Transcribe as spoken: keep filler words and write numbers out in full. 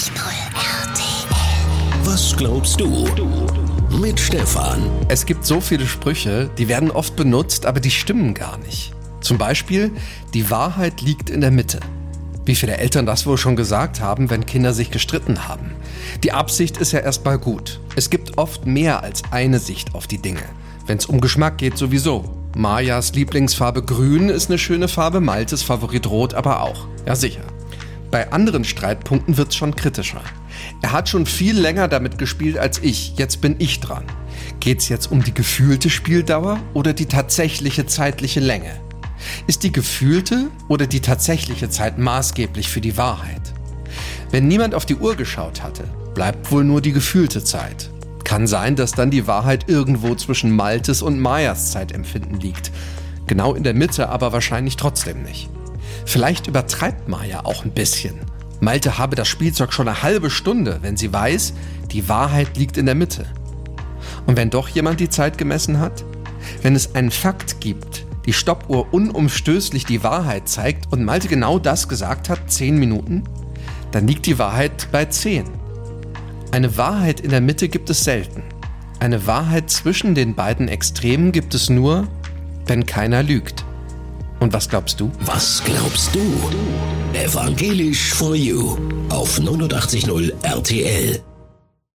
null R T L. Was glaubst du? Mit Stefan. Es gibt so viele Sprüche, die werden oft benutzt, aber die stimmen gar nicht. Zum Beispiel, die Wahrheit liegt in der Mitte. Wie viele Eltern das wohl schon gesagt haben, wenn Kinder sich gestritten haben. Die Absicht ist ja erstmal gut. Es gibt oft mehr als eine Sicht auf die Dinge. Wenn es um Geschmack geht, sowieso. Majas Lieblingsfarbe grün ist eine schöne Farbe, Maltes Favorit rot aber auch. Ja, sicher. Bei anderen Streitpunkten wird's schon kritischer. Er hat schon viel länger damit gespielt als ich, jetzt bin ich dran. Geht's jetzt um die gefühlte Spieldauer oder die tatsächliche zeitliche Länge? Ist die gefühlte oder die tatsächliche Zeit maßgeblich für die Wahrheit? Wenn niemand auf die Uhr geschaut hatte, bleibt wohl nur die gefühlte Zeit. Kann sein, dass dann die Wahrheit irgendwo zwischen Maltes und Majas Zeitempfinden liegt. Genau in der Mitte, aber wahrscheinlich trotzdem nicht. Vielleicht übertreibt Maja auch ein bisschen. Malte habe das Spielzeug schon eine halbe Stunde, wenn sie weiß, die Wahrheit liegt in der Mitte. Und wenn doch jemand die Zeit gemessen hat? Wenn es einen Fakt gibt, die Stoppuhr unumstößlich die Wahrheit zeigt und Malte genau das gesagt hat, zehn Minuten, dann liegt die Wahrheit bei zehn. Eine Wahrheit in der Mitte gibt es selten. Eine Wahrheit zwischen den beiden Extremen gibt es nur, wenn keiner lügt. Und was glaubst du? Was glaubst du? Evangelisch for You auf neunundachtzig Komma null R T L.